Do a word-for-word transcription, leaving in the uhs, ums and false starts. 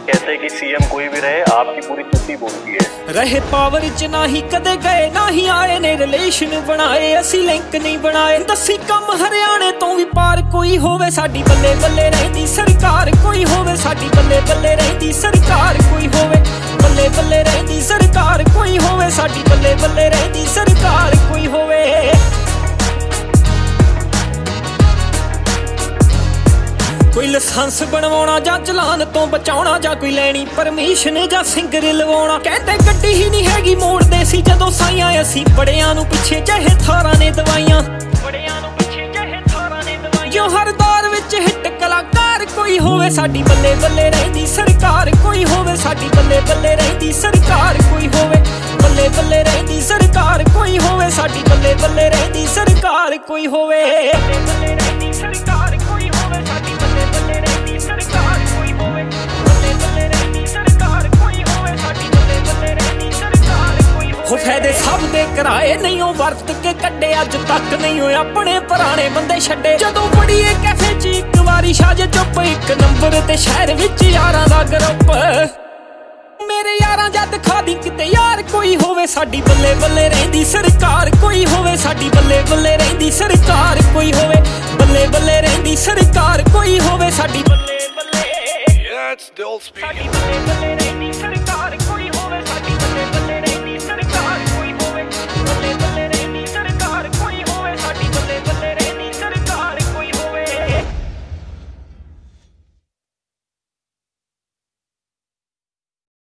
कहते कि सीएम कोई भी रहे आपकी पूरी चुप्पी बोलती है। रहे पावर च ना ही कदे गए ना ही आए ने रिलेशन बनाए असी लिंक नहीं बनाए दसी कम हरियाणे तो भी पार कोई होवे साडी बल्ले बल्ले रहिंदी सरकार कोई होवे साडी बल्ले बल्ले रहिंदी सरकार कोई होवे बल्ले बल्ले रहिंदी सरकार कोई होवे साडी बल्ले बल्ले रहिंदी सरकार कोई होवे। कोई लाइसेंस बनवाना जां चलान तो बचाउणा जां कोई लैनी परमिशन जां सिंगर लवाउणा कहते गड्डी ही नहीं हैगी मोड़दे सी जदों साइयां असीं बड़ियां नूं पिछे चाहे थारां ने दवाइयां बड़ियां नूं पिछे चाहे थारां ने दवाइयां जो हर दौर विच हिट कलाकार कोई होवे साडी बल्ले बल्ले रहिंदी सरकार कोई होवे साडी बल्ले बल्ले रहिंदी सरकार कोई होवे बल्ले बल्ले रहिंदी सरकार कोई होवे साडी बल्ले बल्ले रहिंदी सरकार कोई होवे बल्ले रहिंदी सरकार कोई होवे साडी बल्ले बल्ले रहिंदी सरकार कोई होवे बल्ले बल्ले रहिंदी सरकार कोई होवे साडी बल्ले बल्ले रहिंदी सरकार कोई होवे। हो फायदे सब दे कराए नहीं हो वरत के कड्डे अज तक नहीं हो अपने पुराने बंदे छड्डे जदों बड़ीए कैफे च इक वारी शाज चुप इक नंबर ते शहर विच यारां दा ग्रुप मेरे यारां जद खा दी किते यार कोई होवे साडी बल्ले बल्ले रहिंदी सरकार कोई होवे साडी बल्ले बल्ले रहिंदी सरकार कोई होवे बल्ले बल्ले रहिंदी सरकार कोई होवे साडी बल्ले बल्ले। Yeah, it's still speaking.